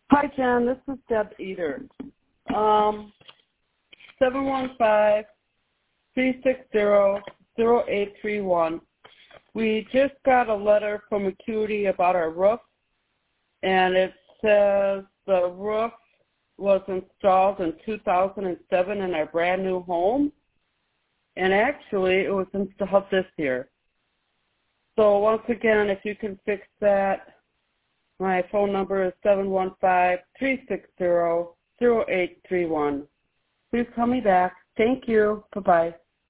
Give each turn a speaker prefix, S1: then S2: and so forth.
S1: Hi, Jen. This is Deb Eder. 715-360-0831. We just got a letter from Acuity about our roof, and it says the roof was installed in 2007 in our brand new home, and actually it was installed this year. So once again, if you can fix that, my phone number is 715-360-0831. Please call me back. Thank you. Bye-bye.